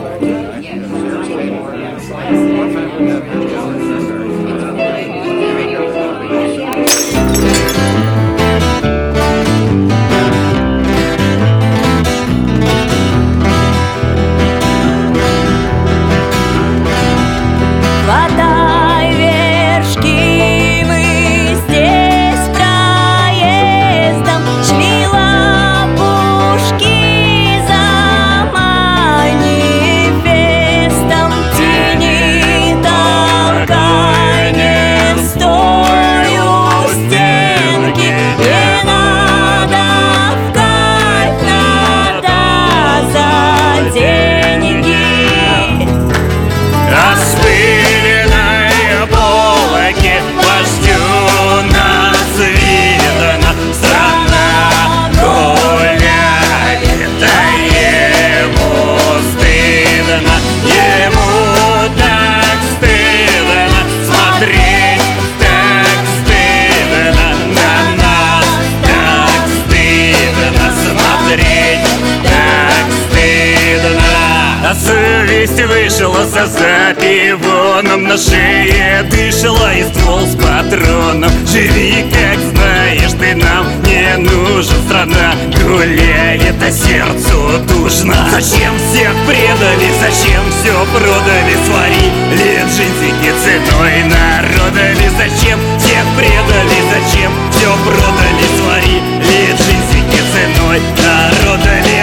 Хватай вершки, мы здесь проездом шли лопушки за манифестом. Тяни, толкай, не стой у стенки, не надо в кайф, надо за деньги. Распыленной полоки вождю нас видно, страна гуляет, а ему стыдно, ему так стыдно смотреть, так стыдно на нас, так стыдно смотреть, так стыдно. А совесть вышла за пивоном, на шее дышала и ствол с патроном. Живи, как знаешь, ты нам не нужен, страна гуляет, а сердцу душно. Зачем всех предали, зачем все продали, сварили джинсики ценой народами. Зачем всех предали, зачем все продали, сварили джинсики ценой народами.